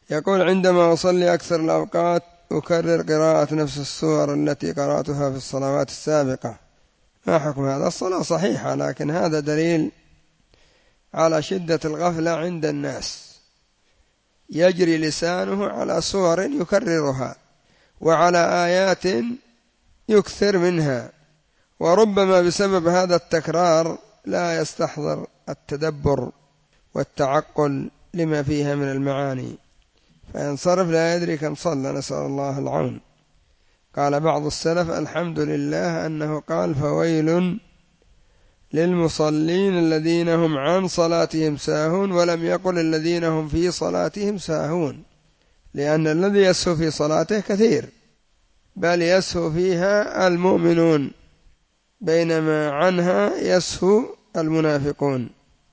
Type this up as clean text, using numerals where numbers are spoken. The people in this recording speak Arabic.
يقول: عندما أصلي أكثر الأوقات أكرر قراءة نفس السور التي قرأتها في الصلوات السابقة، ما حكم هذا؟ الصلاة صحيحة، لكن هذا دليل على شدة الغفلة عند الناس، يجري لسانه على سور يكررها وعلى آيات يكثر منها، وربما بسبب هذا التكرار لا يستحضر التدبر والتعقل لما فيها من المعاني، فينصرف لا يدري كم صلى، نسأل الله العون. قال بعض السلف: الحمد لله أنه قال: فويل للمصلين الذين هم عن صلاتهم ساهون، ولم يقل الذين هم في صلاتهم ساهون، لأن الذي يسهو في صلاته كثير، بل يسهو فيها المؤمنون، بينما عنها يسهو المنافقون.